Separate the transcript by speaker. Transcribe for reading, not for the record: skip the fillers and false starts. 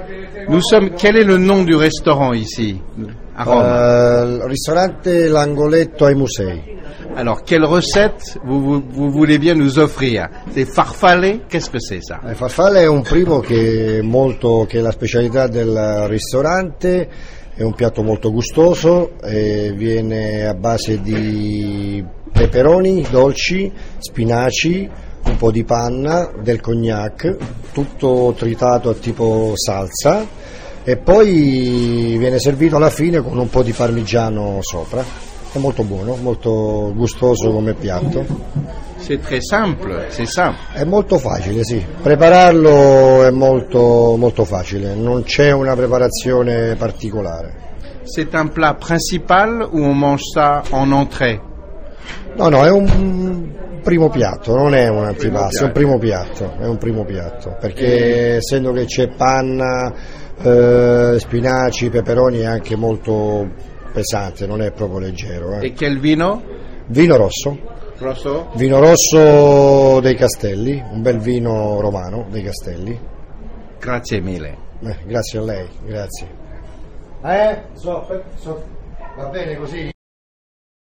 Speaker 1: Quel est le nom du restaurant ici, à Rome?
Speaker 2: Il ristorante L'Angoletto ai Musei.
Speaker 1: Alors, quelle recette vous voulez bien nous offrir? C'est farfalle? Qu'est-ce que c'est ça?
Speaker 2: Il farfalle è un primo che è la specialità del ristorante, è un piatto molto gustoso, viene a base di peperoni dolci, spinaci, un po' di panna, del cognac, tutto tritato a tipo salsa e poi viene servito alla fine con un po' di parmigiano sopra. È molto buono, molto gustoso come piatto.
Speaker 1: C'est très simple, c'est simple.
Speaker 2: È molto facile, sì. Prepararlo è molto, molto facile, non c'è una preparazione particolare.
Speaker 1: C'est un plat principal ou on mange ça en entrée?
Speaker 2: No, è un primo piatto, non è un antipasto, è un primo piatto, perché essendo che c'è panna, spinaci, peperoni è anche molto pesante, non è proprio leggero.
Speaker 1: E quel vino?
Speaker 2: Vino rosso.
Speaker 1: Rosso?
Speaker 2: Vino rosso dei Castelli, un bel vino romano dei Castelli.
Speaker 1: Grazie mille.
Speaker 2: Grazie a lei, grazie. Va bene così?